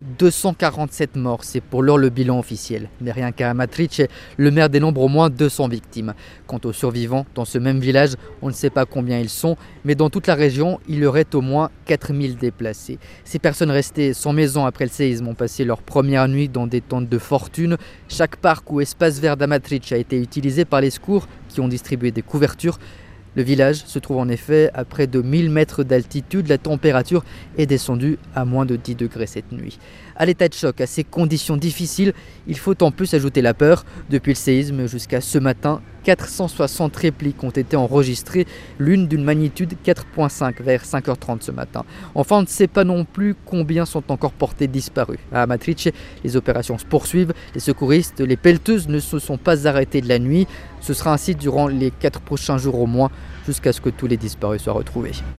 247 morts, c'est pour l'heure le bilan officiel. Mais rien qu'à Amatrice, le maire dénombre au moins 200 victimes. Quant aux survivants, dans ce même village, on ne sait pas combien ils sont, mais dans toute la région, il y aurait au moins 4000 déplacés. Ces personnes restées sans maison après le séisme ont passé leur première nuit dans des tentes de fortune. Chaque parc ou espace vert d'Amatrice a été utilisé par les secours qui ont distribué des couvertures. Le village se trouve en effet à près de 1000 mètres d'altitude. La température est descendue à moins de 10 degrés cette nuit. À l'état de choc, à ces conditions difficiles, il faut en plus ajouter la peur. Depuis le séisme jusqu'à ce matin, 460 répliques ont été enregistrées, l'une d'une magnitude 4.5 vers 5h30 ce matin. Enfin, on ne sait pas non plus combien sont encore portés disparus. À Amatrice, les opérations se poursuivent. Les secouristes, les pelleteuses ne se sont pas arrêtés de la nuit. Ce sera ainsi durant les 4 prochains jours au moins, jusqu'à ce que tous les disparus soient retrouvés.